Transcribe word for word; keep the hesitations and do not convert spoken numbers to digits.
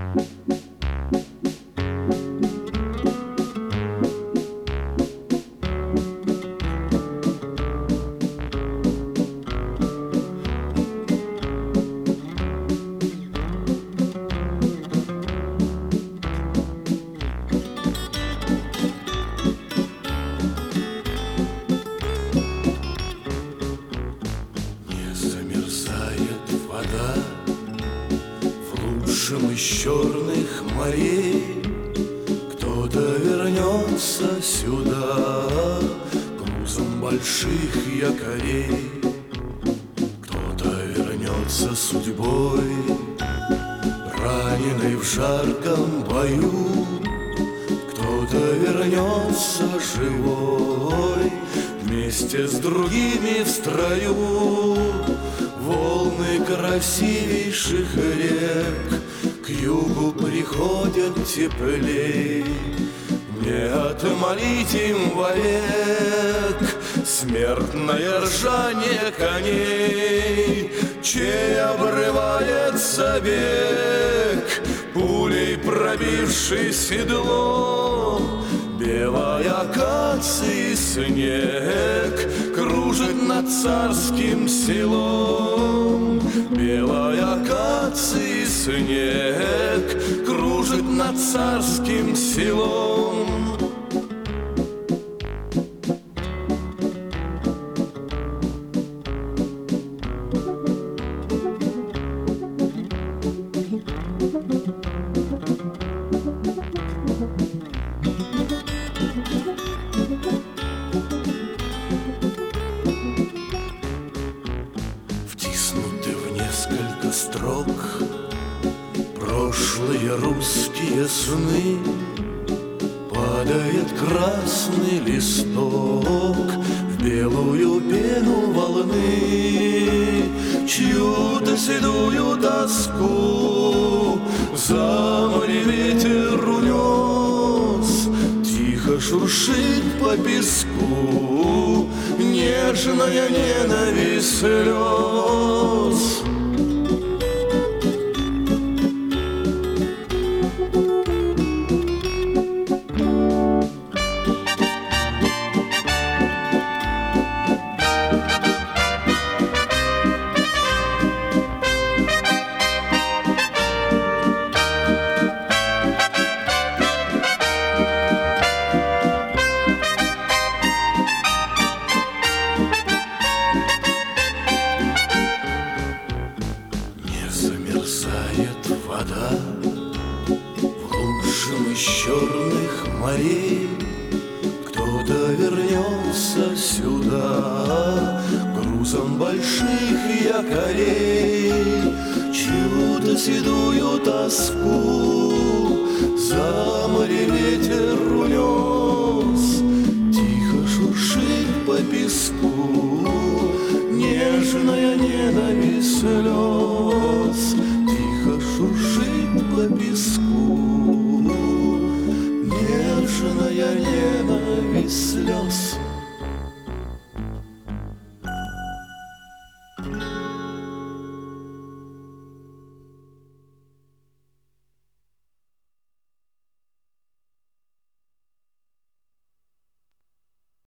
Из черных морей кто-то вернется сюда грузом больших якорей. Кто-то вернется судьбой, раненый в жарком бою. Кто-то вернется живой вместе с другими в строю. Волны красивейших рек к югу приходят теплей. Не отмолить им вовек смертное ржание коней, чей обрывается век, пулей пробивший седло. Белой акации снег кружит над царским селом. Белой акации снег кружит над царским селом. Втиснуты в несколько строк прошлые русские сны. Падает красный листок в белую пену волны, чью-то седую тоску за море ветер унес. Тихо шуршит по песку нежная ненависть слез. Замерзает вода в лучшем из черных морей. Кто-то вернется сюда грузом больших якорей, чью-то седую тоску за море ветер унес. Тихо шуршит по песку нежная ненависть слез. Тихо шуршит по песку нежная ненависть слез.